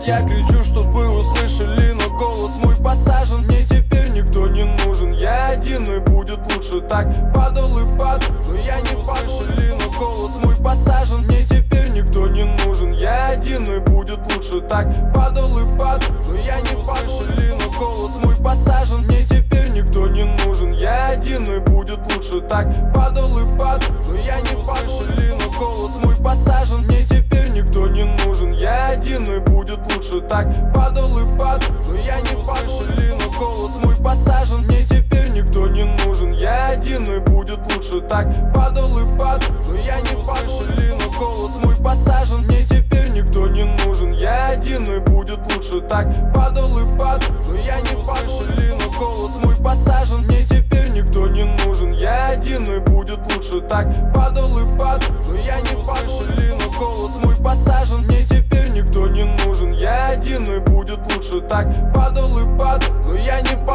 Я кричу, чтобы услышали, но голос мой посажен. Мне теперь никто не нужен, я один и будет лучше так. Падал и падал, но я не слышали, но голос мой посажен. Мне теперь никто не нужен, я один и будет лучше так. Падал и падал, но я не слышали, но голос мой посажен. Мне теперь никто не нужен, я один и будет лучше так. Падал и падал, но я не слышали, но голос мой посажен. Мне теперь никто не нужен, я один и будет лучше так. Падал и падал, но я не слышали, но голос мой посажен. Мне теперь никто не нужен, я один и будет лучше так. Падал и падал, но я не слышали, но голос мой посажен. Мне теперь никто не нужен, я один и будет лучше так. Падал и падал, но я не слышали, но голос мой посажен. Мне теперь никто не нужен, я один и будет лучше так. Падал и падал, но я не слышали, но голос мой посажен. Мне теперь никто не нужен, я один и будет лучше так. Падал и падал, но я не